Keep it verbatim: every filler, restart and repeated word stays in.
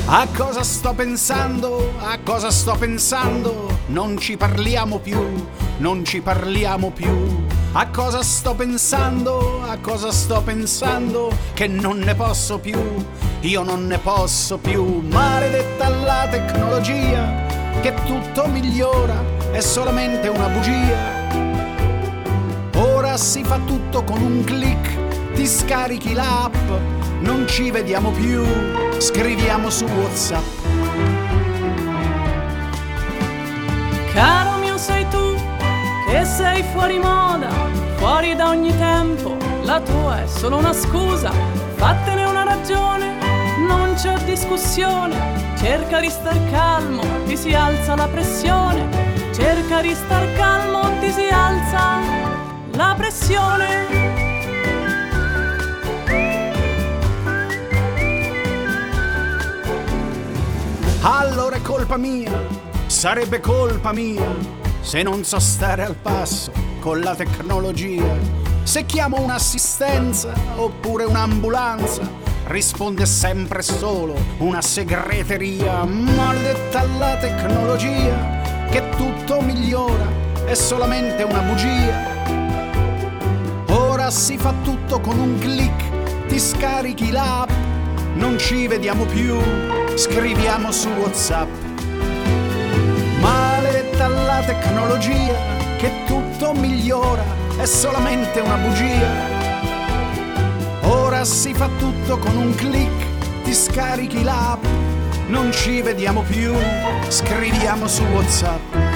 A cosa sto pensando? A cosa sto pensando? Non ci parliamo più, non ci parliamo più. A cosa sto pensando? A cosa sto pensando? Che non ne posso più, io non ne posso più. Maledetta la tecnologia, che tutto migliora, è solamente una bugia. Ora si fa tutto con un click, ti scarichi l'app, non ci vediamo più, scriviamo su WhatsApp. Caro mio sei tu, che sei fuori moda, fuori da ogni tempo, la tua è solo una scusa, fattene una ragione, non c'è discussione, cerca di star calmo, ti si alza la pressione, cerca di star calmo, ti si alza la pressione. Allora è colpa mia, sarebbe colpa mia, se non so stare al passo con la tecnologia. Se chiamo un'assistenza oppure un'ambulanza, risponde sempre solo una segreteria. Maledetta la tecnologia, che tutto migliora, è solamente una bugia. Ora si fa tutto con un click, ti scarichi l'app, non ci vediamo più, scriviamo su WhatsApp. Maledetta la tecnologia, che tutto migliora, è solamente una bugia. Ora si fa tutto con un click, ti scarichi l'app, non ci vediamo più, scriviamo su WhatsApp.